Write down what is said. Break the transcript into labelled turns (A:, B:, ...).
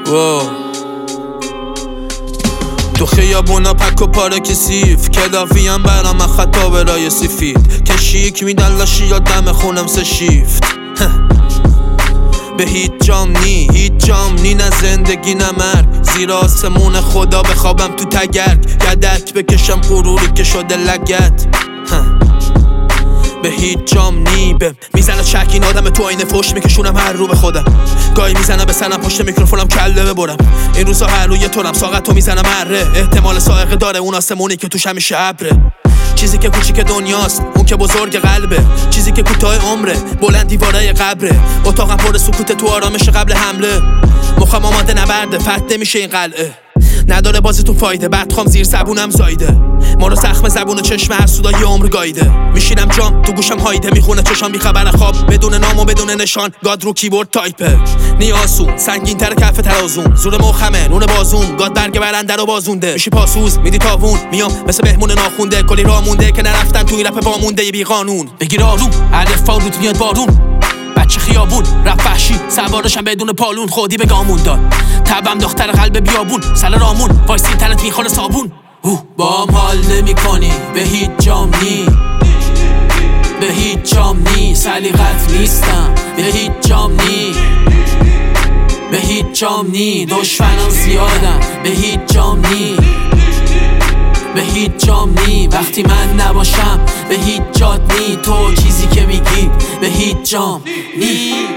A: تو خیابونا پک و پاره کسیف کلافیم برام خطا برای سفید که شیک میدن لاشی یا دم خونم سه شیفت به هیچ جام نی نه زندگی نه مرگ زیر آسمون خدا بخوابم تو تگرگ گدک بکشم غروری که شده لگت به هیچ جام به میزنه چک این آدم تو آینه فوش میکشونم هر رو به خودم گاهی میزنم به سنم پشت میکروفونم کله ببرم این روزا هر روی تورم ساقتو میزنم اره احتمال سائقه داره اون آسمونی که توش همیشه ابره چیزی که کوچیک دنیاست اون که بزرگ قلبه چیزی که کوتاه عمره بلند دیوارای قبره اتاقم پر سکوت تو آرامش قبل حمله مخم آماده نبرده فتح نمیشه این قلعه نداره بازی تو فایده بدخوام زیر زبونم زایده ما رو زخم زبون و چشم حسودا یه عمر گایده میشینم جام تو گوشم هایده میخونه چشام بی خبر خواب بدون نام و بدون نشان گاد رو کیبورد تایپه نیاسون سنگین تر کف ترازون زور مخمه نون بازون گاد برگ برنده رو بازونده میشی پاسوز میدی تاوون میام مثل بهمون ناخونده کلی راه مونده که نرفتن تو این رپ وامونده بی قانون بگیر آروم الف فاروت میاد بارون بچه خیابون رفت وحشی سوارشم بدون پالون خودی به گامون داد تبم دختر قلب بیابون سل رامون وایسی تنت میخوره صابون بام حال نمی کنی به هیچ جام به هیچ جام سلیقت نیستم به هیچ جام به هیچ جام دشمنم زیادم به هیچ جام به هیچ جام وقتی من نباشم به هیچ جات تو چیزی که میگی به هیچ جام